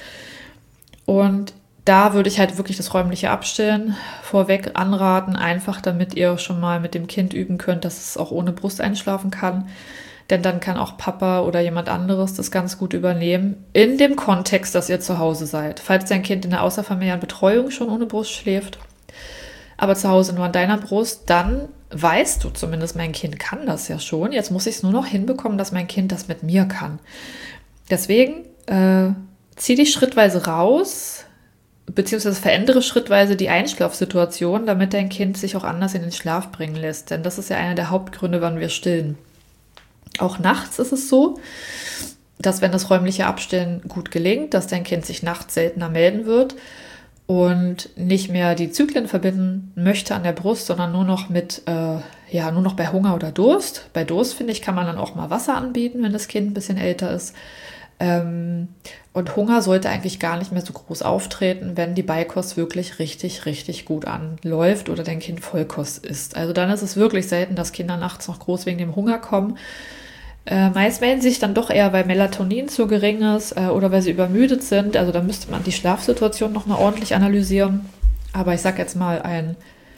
Und da würde ich halt wirklich das räumliche Abstillen vorweg anraten, einfach damit ihr schon mal mit dem Kind üben könnt, dass es auch ohne Brust einschlafen kann. Denn dann kann auch Papa oder jemand anderes das ganz gut übernehmen, in dem Kontext, dass ihr zu Hause seid. Falls dein Kind in der außerfamiliären Betreuung schon ohne Brust schläft, aber zu Hause nur an deiner Brust, dann weißt du zumindest, mein Kind kann das ja schon. Jetzt muss ich es nur noch hinbekommen, dass mein Kind das mit mir kann. Deswegen äh, zieh dich schrittweise raus, beziehungsweise verändere schrittweise die Einschlafsituation, damit dein Kind sich auch anders in den Schlaf bringen lässt. Denn das ist ja einer der Hauptgründe, wann wir stillen. Auch nachts ist es so, dass wenn das räumliche Abstillen gut gelingt, dass dein Kind sich nachts seltener melden wird und nicht mehr die Zyklen verbinden möchte an der Brust, sondern nur noch mit, äh, ja, nur noch bei Hunger oder Durst. Bei Durst, finde ich, kann man dann auch mal Wasser anbieten, wenn das Kind ein bisschen älter ist. Ähm, und Hunger sollte eigentlich gar nicht mehr so groß auftreten, wenn die Beikost wirklich richtig, richtig gut anläuft oder dein Kind Vollkost isst. Also dann ist es wirklich selten, dass Kinder nachts noch groß wegen dem Hunger kommen. Äh, meist melden sie sich dann doch eher, weil Melatonin zu gering ist äh, oder weil sie übermüdet sind. Also da müsste man die Schlafsituation nochmal ordentlich analysieren. Aber ich sage jetzt mal ein,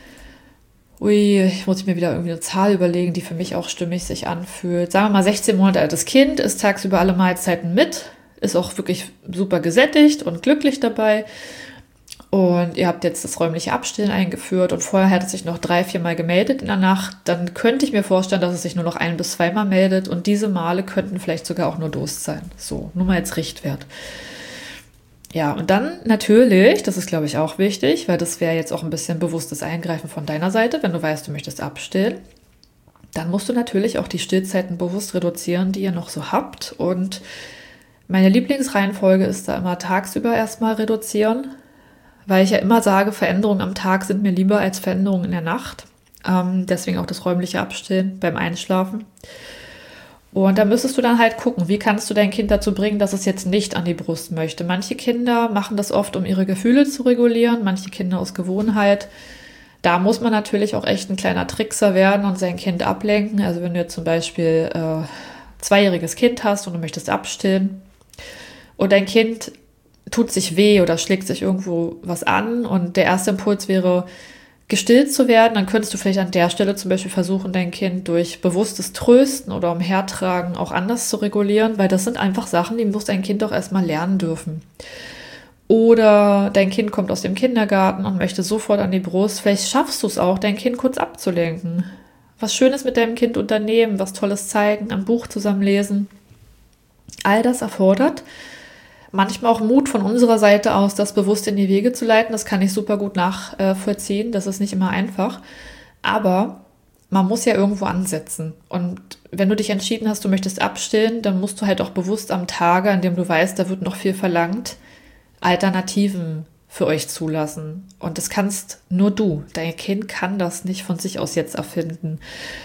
ui, ich muss mir wieder irgendwie eine Zahl überlegen, die für mich auch stimmig sich anfühlt. Sagen wir mal, sechzehn Monate altes Kind, isst tagsüber alle Mahlzeiten mit, ist auch wirklich super gesättigt und glücklich dabei. Und ihr habt jetzt das räumliche Abstillen eingeführt und vorher hat es sich noch drei, vier Mal gemeldet in der Nacht. Dann könnte ich mir vorstellen, dass es sich nur noch ein- bis zweimal meldet und diese Male könnten vielleicht sogar auch nur Durst sein. So, nur mal als Richtwert. Ja, und dann natürlich, das ist glaube ich auch wichtig, weil das wäre jetzt auch ein bisschen bewusstes Eingreifen von deiner Seite, wenn du weißt, du möchtest abstillen, dann musst du natürlich auch die Stillzeiten bewusst reduzieren, die ihr noch so habt. Und meine Lieblingsreihenfolge ist da immer tagsüber erstmal reduzieren, weil ich ja immer sage, Veränderungen am Tag sind mir lieber als Veränderungen in der Nacht. Ähm, deswegen auch das räumliche Abstillen beim Einschlafen. Und da müsstest du dann halt gucken, wie kannst du dein Kind dazu bringen, dass es jetzt nicht an die Brust möchte. Manche Kinder machen das oft, um ihre Gefühle zu regulieren, manche Kinder aus Gewohnheit. Da muss man natürlich auch echt ein kleiner Trickser werden und sein Kind ablenken. Also wenn du jetzt zum Beispiel äh, zweijähriges Kind hast und du möchtest abstillen und dein Kind tut sich weh oder schlägt sich irgendwo was an und der erste Impuls wäre, gestillt zu werden, dann könntest du vielleicht an der Stelle zum Beispiel versuchen, dein Kind durch bewusstes Trösten oder Umhertragen auch anders zu regulieren, weil das sind einfach Sachen, die muss dein Kind doch erstmal lernen dürfen. Oder dein Kind kommt aus dem Kindergarten und möchte sofort an die Brust. Vielleicht schaffst du es auch, dein Kind kurz abzulenken. Was Schönes mit deinem Kind unternehmen, was Tolles zeigen, ein Buch zusammen lesen. All das erfordert manchmal auch Mut von unserer Seite aus, das bewusst in die Wege zu leiten. Das kann ich super gut nachvollziehen. Das ist nicht immer einfach. Aber man muss ja irgendwo ansetzen. Und wenn du dich entschieden hast, du möchtest abstillen, dann musst du halt auch bewusst am Tage, an dem du weißt, da wird noch viel verlangt, Alternativen für euch zulassen. Und das kannst nur du. Dein Kind kann das nicht von sich aus jetzt erfinden.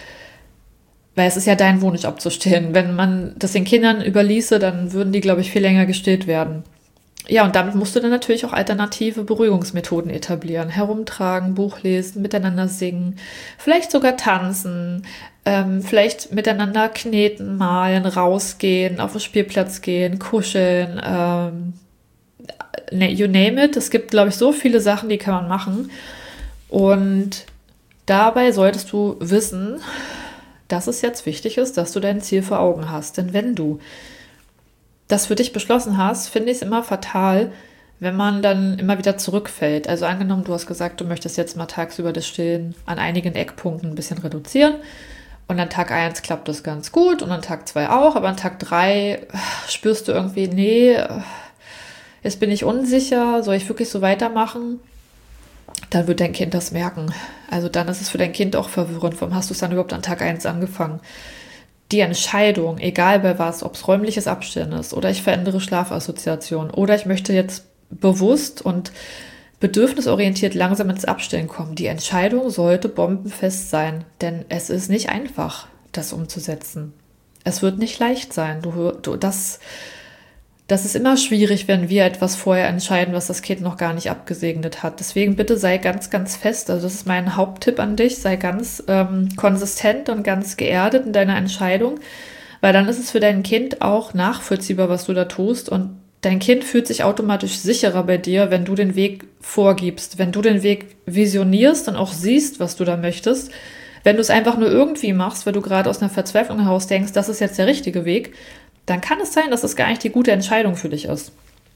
Weil es ist ja dein Wunsch abzustillen. Wenn man das den Kindern überließe, dann würden die, glaube ich, viel länger gestillt werden. Ja, und damit musst du dann natürlich auch alternative Beruhigungsmethoden etablieren. Herumtragen, Buch lesen, miteinander singen, vielleicht sogar tanzen, ähm, vielleicht miteinander kneten, malen, rausgehen, auf den Spielplatz gehen, kuscheln, ähm, you name it. Es gibt, glaube ich, so viele Sachen, die kann man machen. Und dabei solltest du wissen, dass es jetzt wichtig ist, dass du dein Ziel vor Augen hast. Denn wenn du das für dich beschlossen hast, finde ich es immer fatal, wenn man dann immer wieder zurückfällt. Also angenommen, du hast gesagt, du möchtest jetzt mal tagsüber das Stillen an einigen Eckpunkten ein bisschen reduzieren. Und an Tag eins klappt das ganz gut und an Tag zwei auch. Aber an Tag drei spürst du irgendwie, nee, jetzt bin ich unsicher, soll ich wirklich so weitermachen? Dann wird dein Kind das merken. Also dann ist es für dein Kind auch verwirrend. Warum hast du es dann überhaupt an Tag eins angefangen? Die Entscheidung, egal bei was, ob es räumliches Abstillen ist oder ich verändere Schlafassoziation oder ich möchte jetzt bewusst und bedürfnisorientiert langsam ins Abstillen kommen. Die Entscheidung sollte bombenfest sein, denn es ist nicht einfach, das umzusetzen. Es wird nicht leicht sein. Du, du, das, Das ist immer schwierig, wenn wir etwas vorher entscheiden, was das Kind noch gar nicht abgesegnet hat. Deswegen bitte sei ganz, ganz fest. Also das ist mein Haupttipp an dich. Sei ganz ähm, konsistent und ganz geerdet in deiner Entscheidung, weil dann ist es für dein Kind auch nachvollziehbar, was du da tust. Und dein Kind fühlt sich automatisch sicherer bei dir, wenn du den Weg vorgibst, wenn du den Weg visionierst und auch siehst, was du da möchtest. Wenn du es einfach nur irgendwie machst, weil du gerade aus einer Verzweiflung heraus denkst, das ist jetzt der richtige Weg, dann kann es sein, dass es gar nicht die gute Entscheidung für dich ist.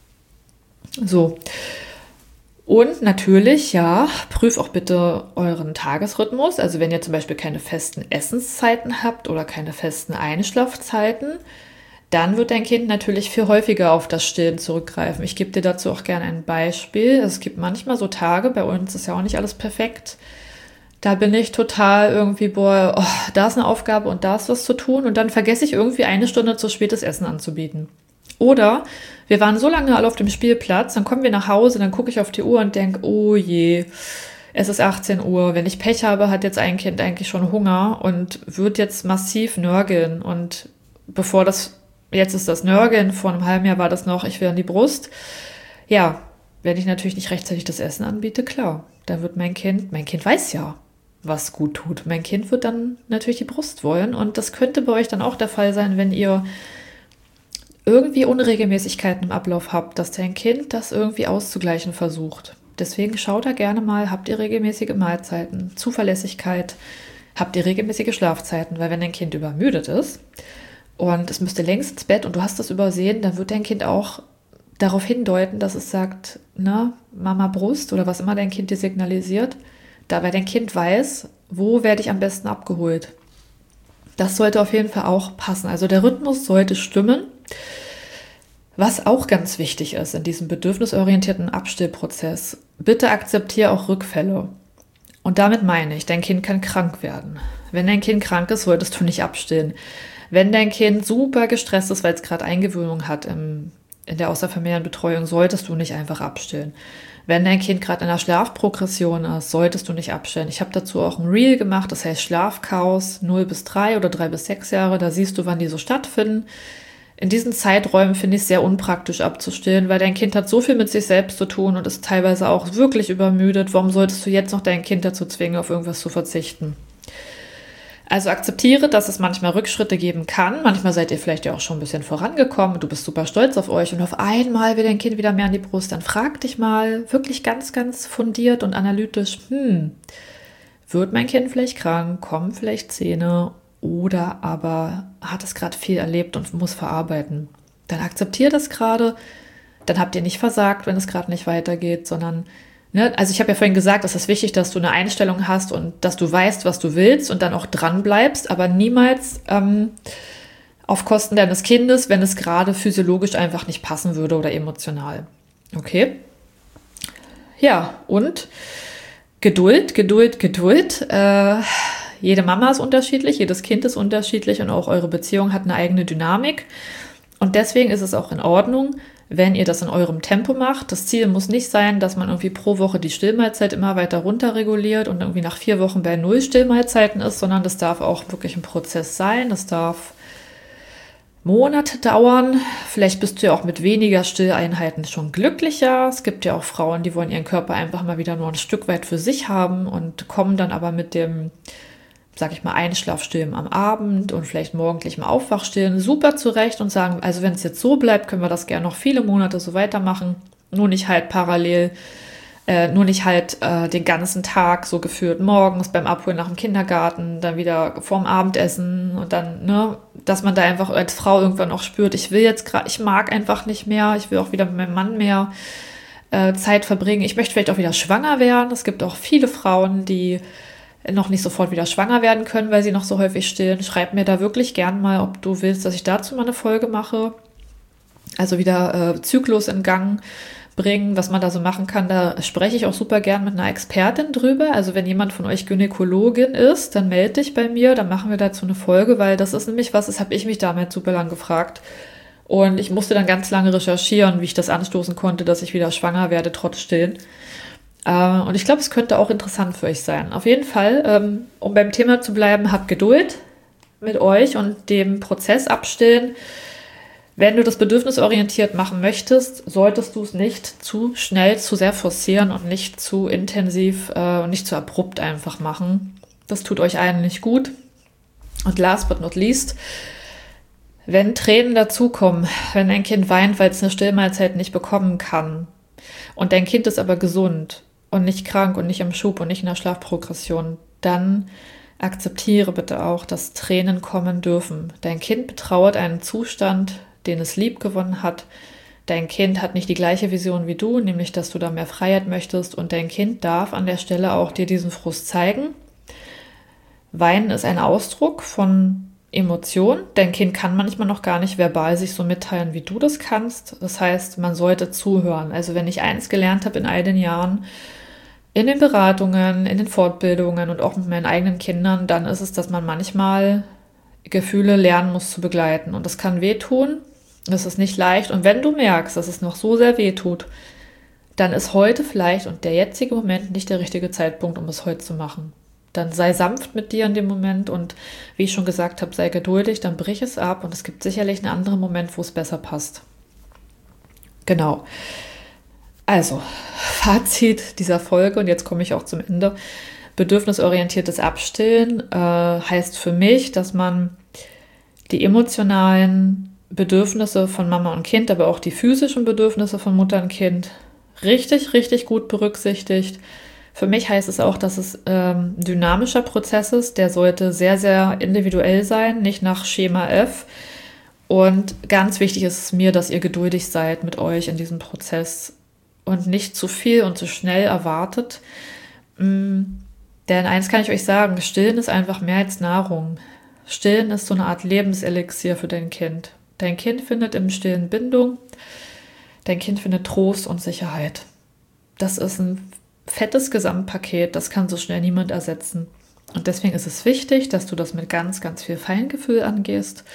So. Und natürlich, ja, prüf auch bitte euren Tagesrhythmus. Also wenn ihr zum Beispiel keine festen Essenszeiten habt oder keine festen Einschlafzeiten, dann wird dein Kind natürlich viel häufiger auf das Stillen zurückgreifen. Ich gebe dir dazu auch gerne ein Beispiel. Es gibt manchmal so Tage, bei uns ist ja auch nicht alles perfekt. Da bin ich total irgendwie, boah, oh, da ist eine Aufgabe und da ist was zu tun. Und dann vergesse ich irgendwie eine Stunde zu spät das Essen anzubieten. Oder wir waren so lange alle auf dem Spielplatz, dann kommen wir nach Hause, dann gucke ich auf die Uhr und denke, oh je, es ist achtzehn Uhr. Wenn ich Pech habe, hat jetzt ein Kind eigentlich schon Hunger und wird jetzt massiv nörgeln. Und bevor das, jetzt ist das Nörgeln, vor einem halben Jahr war das noch, ich will an die Brust. Ja, wenn ich natürlich nicht rechtzeitig das Essen anbiete, klar, dann wird mein Kind, mein Kind weiß ja, was gut tut. Mein Kind wird dann natürlich die Brust wollen und das könnte bei euch dann auch der Fall sein, wenn ihr irgendwie Unregelmäßigkeiten im Ablauf habt, dass dein Kind das irgendwie auszugleichen versucht. Deswegen schaut da gerne mal, habt ihr regelmäßige Mahlzeiten, Zuverlässigkeit, habt ihr regelmäßige Schlafzeiten, weil wenn dein Kind übermüdet ist und es müsste längst ins Bett und du hast das übersehen, dann wird dein Kind auch darauf hindeuten, dass es sagt, ne, Mama Brust oder was immer dein Kind dir signalisiert, dabei dein Kind weiß, wo werde ich am besten abgeholt. Das sollte auf jeden Fall auch passen. Also der Rhythmus sollte stimmen. Was auch ganz wichtig ist in diesem bedürfnisorientierten Abstillprozess, bitte akzeptiere auch Rückfälle. Und damit meine ich, dein Kind kann krank werden. Wenn dein Kind krank ist, solltest du nicht abstillen. Wenn dein Kind super gestresst ist, weil es gerade Eingewöhnung hat im, in der Außerfamilienbetreuung, solltest du nicht einfach abstillen. Wenn dein Kind gerade in einer Schlafprogression ist, solltest du nicht abstellen. Ich habe dazu auch ein Reel gemacht, das heißt Schlafchaos null bis drei oder drei bis sechs Jahre. Da siehst du, wann die so stattfinden. In diesen Zeiträumen finde ich es sehr unpraktisch abzustillen, weil dein Kind hat so viel mit sich selbst zu tun und ist teilweise auch wirklich übermüdet. Warum solltest du jetzt noch dein Kind dazu zwingen, auf irgendwas zu verzichten? Also akzeptiere, dass es manchmal Rückschritte geben kann. Manchmal seid ihr vielleicht ja auch schon ein bisschen vorangekommen. Du bist super stolz auf euch und auf einmal will dein Kind wieder mehr an die Brust. Dann frag dich mal wirklich ganz, ganz fundiert und analytisch, hm, wird mein Kind vielleicht krank, kommen vielleicht Zähne oder aber hat es gerade viel erlebt und muss verarbeiten. Dann akzeptiere das gerade. Dann habt ihr nicht versagt, wenn es gerade nicht weitergeht, sondern also ich habe ja vorhin gesagt, es ist wichtig, dass du eine Einstellung hast und dass du weißt, was du willst und dann auch dran bleibst, aber niemals ähm, auf Kosten deines Kindes, wenn es gerade physiologisch einfach nicht passen würde oder emotional. Okay? Ja, und Geduld, Geduld, Geduld. Äh, jede Mama ist unterschiedlich, jedes Kind ist unterschiedlich und auch eure Beziehung hat eine eigene Dynamik. Und deswegen ist es auch in Ordnung, wenn ihr das in eurem Tempo macht. Das Ziel muss nicht sein, dass man irgendwie pro Woche die Stillmahlzeit immer weiter runter reguliert und irgendwie nach vier Wochen bei null Stillmahlzeiten ist, sondern das darf auch wirklich ein Prozess sein. Das darf Monate dauern. Vielleicht bist du ja auch mit weniger Stilleinheiten schon glücklicher. Es gibt ja auch Frauen, die wollen ihren Körper einfach mal wieder nur ein Stück weit für sich haben und kommen dann aber mit dem, sag ich mal, Einschlafstillen am Abend und vielleicht morgendlichem Aufwachstillen super zurecht und sagen, also wenn es jetzt so bleibt, können wir das gerne noch viele Monate so weitermachen. Nur nicht halt parallel, äh, nur nicht halt äh, den ganzen Tag so geführt, morgens beim Abholen nach dem Kindergarten, dann wieder vorm Abendessen und dann, ne, dass man da einfach als Frau irgendwann auch spürt, ich will jetzt gerade, ich mag einfach nicht mehr, ich will auch wieder mit meinem Mann mehr äh, Zeit verbringen. Ich möchte vielleicht auch wieder schwanger werden. Es gibt auch viele Frauen, die noch nicht sofort wieder schwanger werden können, weil sie noch so häufig stillen. Schreib mir da wirklich gern mal, ob du willst, dass ich dazu mal eine Folge mache. Also wieder äh, Zyklus in Gang bringen, was man da so machen kann. Da spreche ich auch super gern mit einer Expertin drüber. Also wenn jemand von euch Gynäkologin ist, dann melde dich bei mir, dann machen wir dazu eine Folge, weil das ist nämlich was, das habe ich mich damals super lang gefragt. Und ich musste dann ganz lange recherchieren, wie ich das anstoßen konnte, dass ich wieder schwanger werde, trotz Stillen. Und ich glaube, es könnte auch interessant für euch sein. Auf jeden Fall, um beim Thema zu bleiben, habt Geduld mit euch und dem Prozess abstillen. Wenn du das bedürfnisorientiert machen möchtest, solltest du es nicht zu schnell, zu sehr forcieren und nicht zu intensiv äh, und nicht zu abrupt einfach machen. Das tut euch allen nicht gut. Und last but not least, wenn Tränen dazukommen, wenn ein Kind weint, weil es eine Stillmahlzeit nicht bekommen kann und dein Kind ist aber gesund und nicht krank und nicht im Schub und nicht in der Schlafprogression, dann akzeptiere bitte auch, dass Tränen kommen dürfen. Dein Kind betrauert einen Zustand, den es lieb gewonnen hat. Dein Kind hat nicht die gleiche Vision wie du, nämlich, dass du da mehr Freiheit möchtest, und dein Kind darf an der Stelle auch dir diesen Frust zeigen. Weinen ist ein Ausdruck von Emotion. Dein Kind kann manchmal noch gar nicht verbal sich so mitteilen, wie du das kannst. Das heißt, man sollte zuhören. Also wenn ich eins gelernt habe in all den Jahren, in den Beratungen, in den Fortbildungen und auch mit meinen eigenen Kindern, dann ist es, dass man manchmal Gefühle lernen muss zu begleiten. Und das kann wehtun, das ist nicht leicht. Und wenn du merkst, dass es noch so sehr wehtut, dann ist heute vielleicht und der jetzige Moment nicht der richtige Zeitpunkt, um es heute zu machen. Dann sei sanft mit dir in dem Moment und wie ich schon gesagt habe, sei geduldig, dann brich es ab und es gibt sicherlich einen anderen Moment, wo es besser passt. Genau. Also, Fazit dieser Folge, und jetzt komme ich auch zum Ende. Bedürfnisorientiertes Abstillen äh, heißt für mich, dass man die emotionalen Bedürfnisse von Mama und Kind, aber auch die physischen Bedürfnisse von Mutter und Kind richtig, richtig gut berücksichtigt. Für mich heißt es auch, dass es ähm, ein dynamischer Prozess ist. Der sollte sehr, sehr individuell sein, nicht nach Schema F. Und ganz wichtig ist es mir, dass ihr geduldig seid mit euch in diesem Prozess und nicht zu viel und zu schnell erwartet. Mm, denn eins kann ich euch sagen, Stillen ist einfach mehr als Nahrung. Stillen ist so eine Art Lebenselixier für dein Kind. Dein Kind findet im Stillen Bindung. Dein Kind findet Trost und Sicherheit. Das ist ein fettes Gesamtpaket, das kann so schnell niemand ersetzen. Und deswegen ist es wichtig, dass du das mit ganz, ganz viel Feingefühl angehst.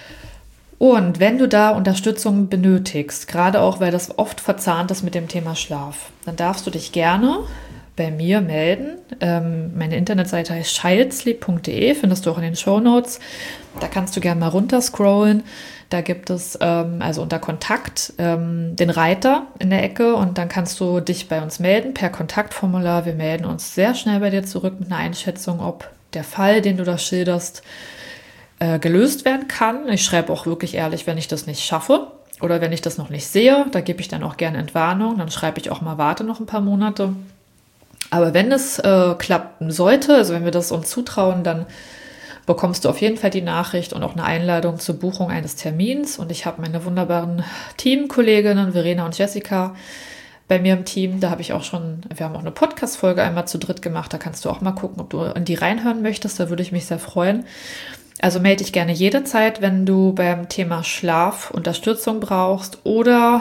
Und wenn du da Unterstützung benötigst, gerade auch, weil das oft verzahnt ist mit dem Thema Schlaf, dann darfst du dich gerne bei mir melden. Ähm, meine Internetseite heißt childsleep punkt de, findest du auch in den Shownotes. Da kannst du gerne mal runterscrollen. Da gibt es ähm, also unter Kontakt ähm, den Reiter in der Ecke und dann kannst du dich bei uns melden per Kontaktformular. Wir melden uns sehr schnell bei dir zurück mit einer Einschätzung, ob der Fall, den du da schilderst, äh, gelöst werden kann. Ich schreibe auch wirklich ehrlich, wenn ich das nicht schaffe oder wenn ich das noch nicht sehe, da gebe ich dann auch gerne Entwarnung. Dann schreibe ich auch mal, warte noch ein paar Monate. Aber wenn es äh, klappen sollte, also wenn wir das uns zutrauen, dann bekommst du auf jeden Fall die Nachricht und auch eine Einladung zur Buchung eines Termins. Und ich habe meine wunderbaren Teamkolleginnen Verena und Jessica bei mir im Team. Da habe ich auch schon, wir haben auch eine Podcast-Folge einmal zu dritt gemacht. Da kannst du auch mal gucken, ob du in die reinhören möchtest. Da würde ich mich sehr freuen. Also melde dich gerne jederzeit, wenn du beim Thema Schlaf Unterstützung brauchst oder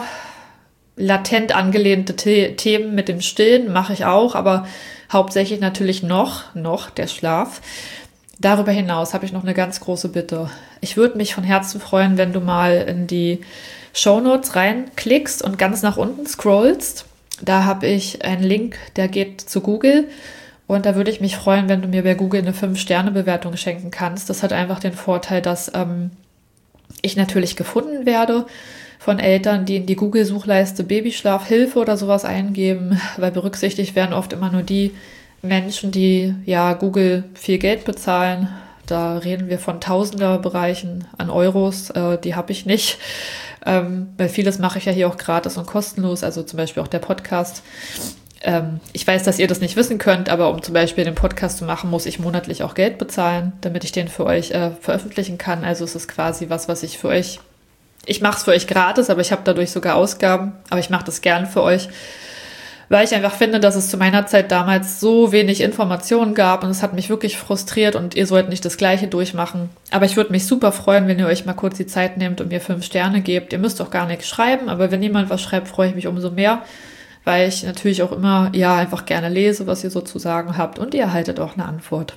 latent angelehnte The- Themen mit dem Stillen mache ich auch, aber hauptsächlich natürlich noch, noch der Schlaf. Darüber hinaus habe ich noch eine ganz große Bitte. Ich würde mich von Herzen freuen, wenn du mal in die Shownotes reinklickst und ganz nach unten scrollst. Da habe ich einen Link, der geht zu Google. Und da würde ich mich freuen, wenn du mir bei Google eine fünf Sterne Bewertung schenken kannst. Das hat einfach den Vorteil, dass ähm, ich natürlich gefunden werde von Eltern, die in die Google-Suchleiste Babyschlafhilfe oder sowas eingeben, weil berücksichtigt werden oft immer nur die Menschen, die ja Google viel Geld bezahlen. Da reden wir von Tausenderbereichen an Euros, äh, die habe ich nicht. Ähm, weil vieles mache ich ja hier auch gratis und kostenlos, also zum Beispiel auch der Podcast. Ähm, ich weiß, dass ihr das nicht wissen könnt, aber um zum Beispiel den Podcast zu machen, muss ich monatlich auch Geld bezahlen, damit ich den für euch äh, veröffentlichen kann. Also es ist quasi was, was ich für euch, ich mache es für euch gratis, aber ich habe dadurch sogar Ausgaben, aber ich mache das gern für euch, weil ich einfach finde, dass es zu meiner Zeit damals so wenig Informationen gab und es hat mich wirklich frustriert und ihr sollt nicht das Gleiche durchmachen. Aber ich würde mich super freuen, wenn ihr euch mal kurz die Zeit nehmt und mir fünf Sterne gebt. Ihr müsst auch gar nichts schreiben, aber wenn jemand was schreibt, freue ich mich umso mehr, weil ich natürlich auch immer, ja, einfach gerne lese, was ihr so zu sagen habt und ihr erhaltet auch eine Antwort.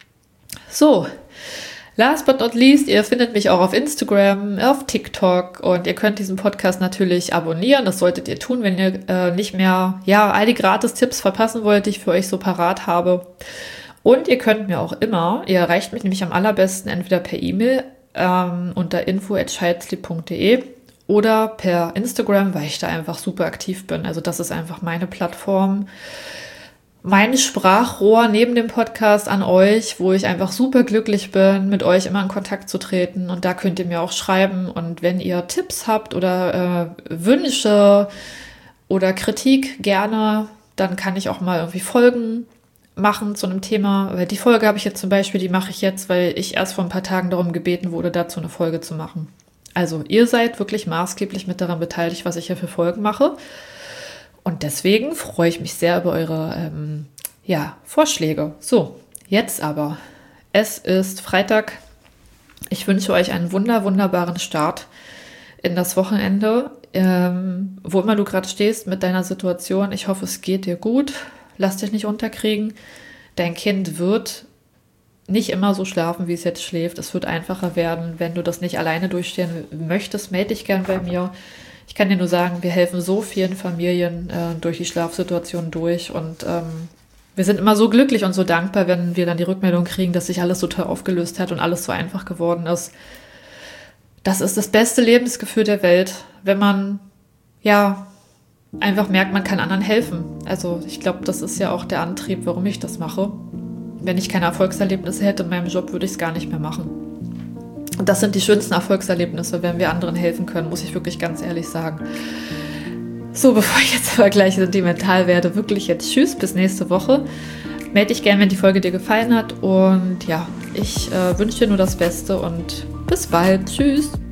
So, last but not least, ihr findet mich auch auf Instagram, auf TikTok und ihr könnt diesen Podcast natürlich abonnieren. Das solltet ihr tun, wenn ihr äh, nicht mehr, ja, all die Gratis-Tipps verpassen wollt, die ich für euch so parat habe. Und ihr könnt mir auch immer, ihr erreicht mich nämlich am allerbesten entweder per E-Mail ähm, unter info at childsleep punkt de oder per Instagram, weil ich da einfach super aktiv bin. Also das ist einfach meine Plattform, mein Sprachrohr neben dem Podcast an euch, wo ich einfach super glücklich bin, mit euch immer in Kontakt zu treten. Und da könnt ihr mir auch schreiben. Und wenn ihr Tipps habt oder äh, Wünsche oder Kritik, gerne, dann kann ich auch mal irgendwie Folgen machen zu einem Thema. Weil die Folge habe ich jetzt zum Beispiel, die mache ich jetzt, weil ich erst vor ein paar Tagen darum gebeten wurde, dazu eine Folge zu machen. Also ihr seid wirklich maßgeblich mit daran beteiligt, was ich hier für Folgen mache. Und deswegen freue ich mich sehr über eure ähm, ja, Vorschläge. So, jetzt aber. Es ist Freitag. Ich wünsche euch einen wunder, wunderbaren Start in das Wochenende. Ähm, wo immer du gerade stehst mit deiner Situation. Ich hoffe, es geht dir gut. Lass dich nicht unterkriegen. Dein Kind wird nicht immer so schlafen, wie es jetzt schläft. Es wird einfacher werden. Wenn du das nicht alleine durchstehen möchtest, melde dich gern bei mir. Ich kann dir nur sagen, wir helfen so vielen Familien äh, durch die Schlafsituation durch und ähm, wir sind immer so glücklich und so dankbar, wenn wir dann die Rückmeldung kriegen, dass sich alles so toll aufgelöst hat und alles so einfach geworden ist. Das ist das beste Lebensgefühl der Welt, wenn man ja einfach merkt, man kann anderen helfen. Also ich glaube, das ist ja auch der Antrieb, warum ich das mache. Wenn ich keine Erfolgserlebnisse hätte in meinem Job, würde ich es gar nicht mehr machen. Und das sind die schönsten Erfolgserlebnisse, wenn wir anderen helfen können, muss ich wirklich ganz ehrlich sagen. So, bevor ich jetzt aber gleich sentimental werde, wirklich jetzt tschüss, bis nächste Woche. Melde dich gerne, wenn die Folge dir gefallen hat. Und ja, ich äh, wünsche dir nur das Beste und bis bald. Tschüss.